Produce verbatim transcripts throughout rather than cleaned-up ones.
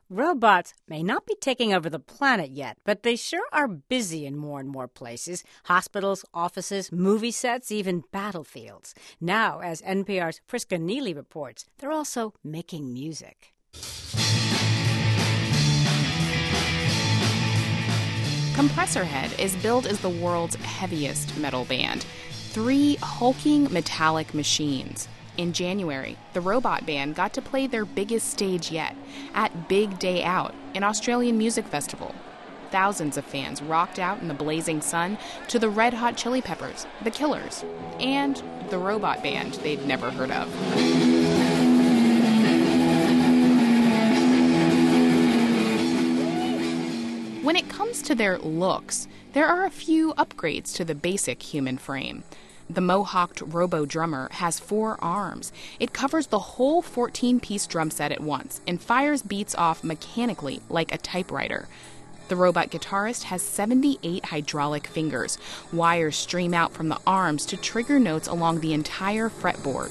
Robots may not be taking over the planet yet, but they sure are busy in more and more places. Hospitals, offices, movie sets, even battlefields. Now, as N P R's Priska Neely reports, they're also making music. Compressorhead is billed as the world's heaviest metal band. Three hulking metallic machines. In January, the Robot Band got to play their biggest stage yet at Big Day Out, an Australian music festival. Thousands of fans rocked out in the blazing sun to the Red Hot Chili Peppers, the Killers, and the Robot Band they'd never heard of. When it comes to their looks, there are a few upgrades to the basic human frame. The mohawked robo-drummer has four arms. It covers the whole fourteen-piece drum set at once and fires beats off mechanically like a typewriter. The robot guitarist has seventy-eight hydraulic fingers. Wires stream out from the arms to trigger notes along the entire fretboard.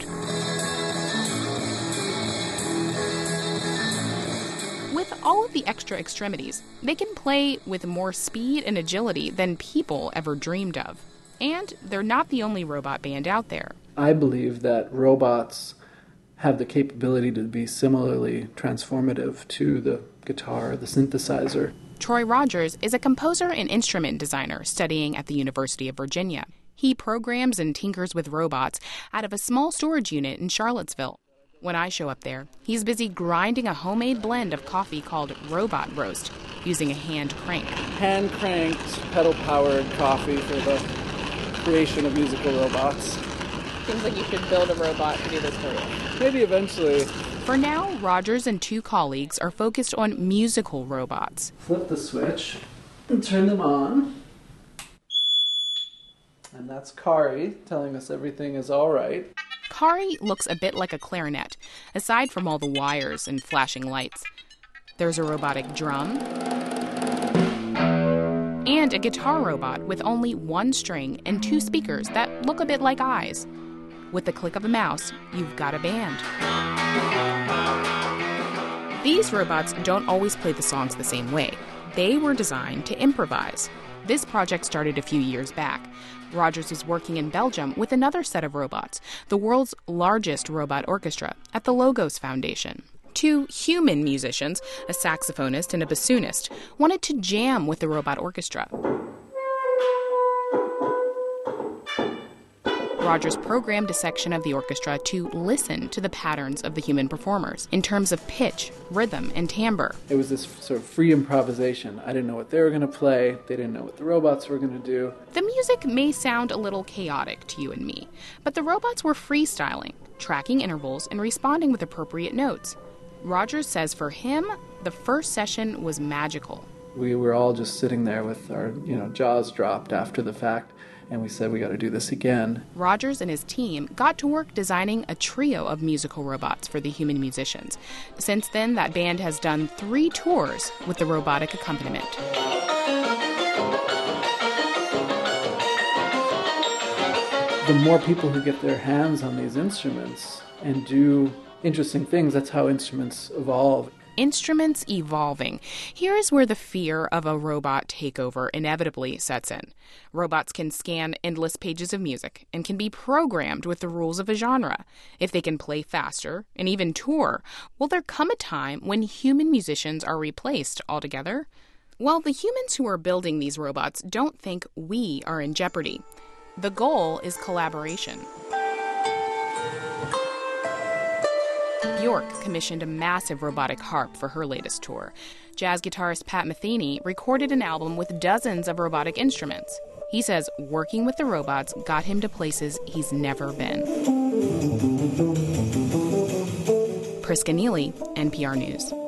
With all of the extra extremities, they can play with more speed and agility than people ever dreamed of. And they're not the only robot band out there. I believe that robots have the capability to be similarly transformative to the guitar, the synthesizer. Troy Rogers is a composer and instrument designer studying at the University of Virginia. He programs and tinkers with robots out of a small storage unit in Charlottesville. When I show up there, he's busy grinding a homemade blend of coffee called Robot Roast using a hand crank. Hand-cranked, pedal-powered coffee for the creation of musical robots. Seems like you should build a robot to do this for you. Maybe eventually. For now, Rogers and two colleagues are focused on musical robots. Flip the switch and turn them on. And that's Kari telling us everything is all right. Kari looks a bit like a clarinet, aside from all the wires and flashing lights. There's a robotic drum and a guitar robot with only one string and two speakers that look a bit like eyes. With the click of a mouse, you've got a band. These robots don't always play the songs the same way. They were designed to improvise. This project started a few years back. Rogers is working in Belgium with another set of robots, the world's largest robot orchestra, at the Logos Foundation. Two human musicians, a saxophonist and a bassoonist, wanted to jam with the robot orchestra. Rogers programmed a section of the orchestra to listen to the patterns of the human performers in terms of pitch, rhythm, and timbre. It was this sort of free improvisation. I didn't know what they were going to play. They didn't know what the robots were going to do. The music may sound a little chaotic to you and me, but the robots were freestyling, tracking intervals, and responding with appropriate notes. Rogers says for him, the first session was magical. We were all just sitting there with our, you know, jaws dropped after the fact, and we said we got to do this again. Rogers and his team got to work designing a trio of musical robots for the human musicians. Since then, that band has done three tours with the robotic accompaniment. The more people who get their hands on these instruments and do interesting things, that's how instruments evolve. Instruments evolving. Here is where the fear of a robot takeover inevitably sets in. Robots can scan endless pages of music and can be programmed with the rules of a genre. If they can play faster and even tour, will there come a time when human musicians are replaced altogether? Well, the humans who are building these robots don't think we are in jeopardy. The goal is collaboration. Bjork commissioned a massive robotic harp for her latest tour. Jazz guitarist Pat Metheny recorded an album with dozens of robotic instruments. He says working with the robots got him to places he's never been. Priska Neely, N P R News.